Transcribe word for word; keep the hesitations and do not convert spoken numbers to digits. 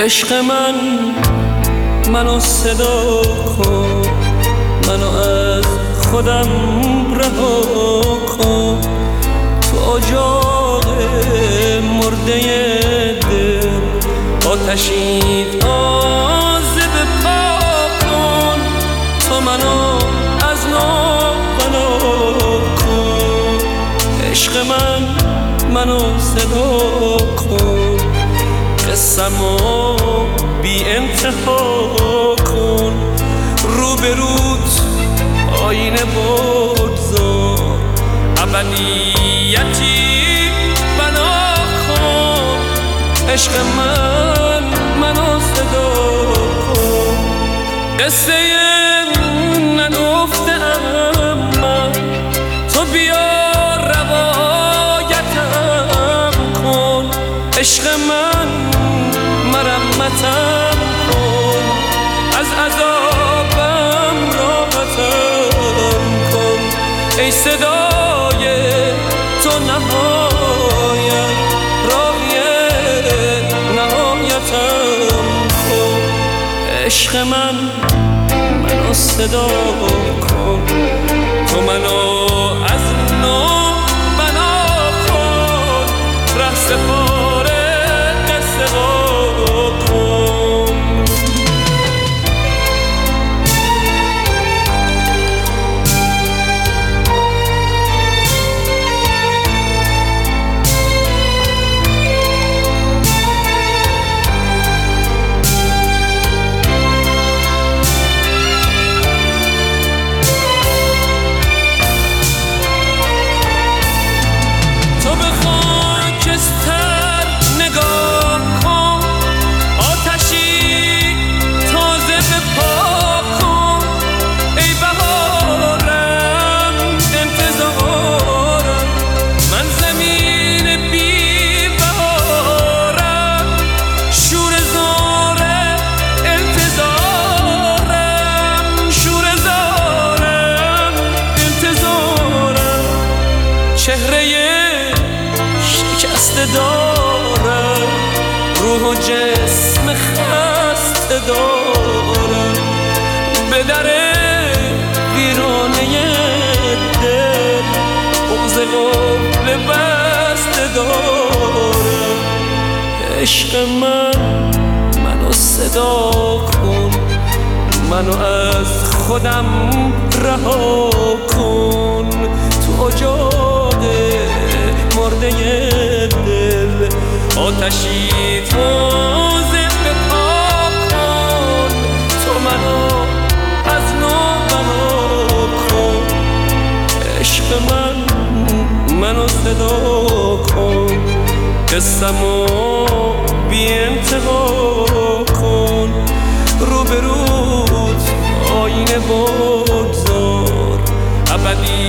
عشق من منو صدا کن، منو از خودم رها کن. تو اجاق مرده دل آتشی تازه بپا کن. تو منو از نو بنا کن. عشق من منو صدا کن، قصه‌مو بی انتها کن. رو به روت آینه بگذار، ابدیتی بنا کن. عشق من منو صدا کن. قصه نگفتم من، تو بیا روایتم کن. عشق من مرمتم کن، از عذابم راحتم کن. ای صدای تو نهایت، راهی نهایتم کن. عشق من منو صدا کن، تو منو از نو بنا کن. ره سپاره قصه کن. چهره شکسته دارم، روح و جسم خسته دارم. به در ویرانه دل بغض قفل بسته دارم. عشق من منو صدا کن، منو از خودم رها کن. تو اجاق مرده دل آتشی تازه بپا کن. تو منو از نو بنا کن. عشق من منو صدا کن، قصه‌مو بی انتها کن. رو به روت آینه بگذار، ابدی